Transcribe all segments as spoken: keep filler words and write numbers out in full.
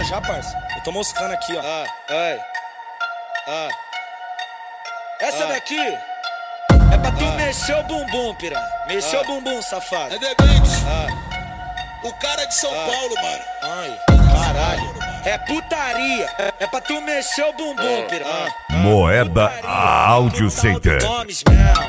já, parça? Eu tô moscando aqui, ó. Ah, ai. Ah. Essa ah. daqui é pra tu ah. mexer o bumbum, piranha. Mexer ah. o bumbum, safado. É Debengues. Ah. O cara de São ah. Paulo, mano. Ai, caralho. É putaria. É, é pra tu mexer o bumbum, ah. piranha. ah. Moeda Áudio Center. Nomes mesmo.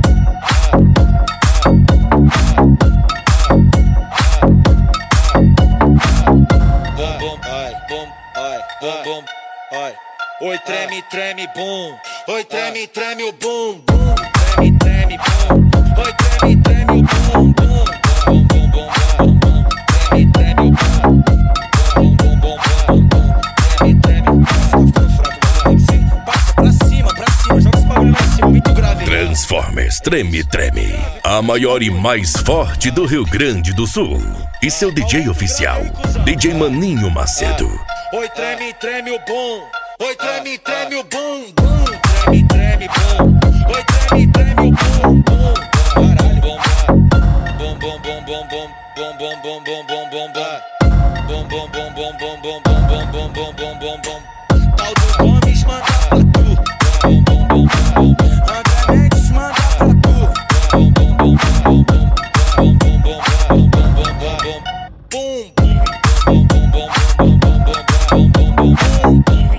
Bom, bom, ai, bom, ai, bom, bom, ai. Oi, treme, treme, bum. Oi, treme, treme o bum, bum. Treme, treme, bum. Oi, treme, treme o bum, bum. Bum, bum, bum, bum, bum. Treme, treme o bum. Bum, bum, bum, bum, bum. Treme, treme. Tá ficando fraco, tem que ser. Passa pra cima, pra cima. Joga esse bagulho lá em cima, muito grave. Transformers Treme Treme, a maior e mais forte do Rio Grande do Sul. E seu D J oficial, D J Maninho Macedo. Oi, treme, treme o bum. Oi, treme, treme o bum, bum. Treme, treme, bum. Oi, treme, treme o bum, bum. Caralho, bom, bom, bom, bom, bom, bom, bom, bom, bom, bom, bom, bom. Bom, bom, bom, bom, bom, bom, bom, bom, bom, bom, bom, bom. Tal do Gomes manda pra tu. Bom, bom, bom, bom, bom. André Mendes manda pra tu. Bom, bom, bom, bom, bom, bom, bom, bom, bom, bom, bom, bom, bom. Bum, bum, bum, bum, bum, bum, bum, bum, bum, bum, bum, bum.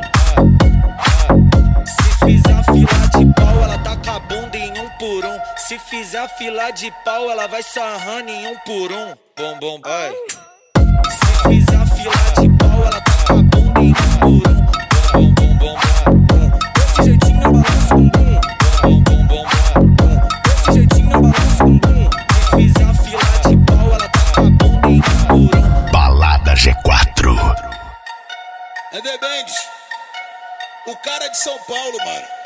Se fizer fila de pau, ela taca a bunda em um por um. Se fizer fila de pau, ela vai sarrando em um por um. Bom, bom, ai. Se fizer fila de pau, ela taca a bunda em um por um. Bom, bom, bom, bom. Desse jeitinho eu balanço um bum. Bom, bom, bom, bom. Desse jeitinho eu balanço um bum. Se fizer fila de pau, ela taca a bunda em um por um. Balada G quatro. É Debengues. O cara de São Paulo, mano.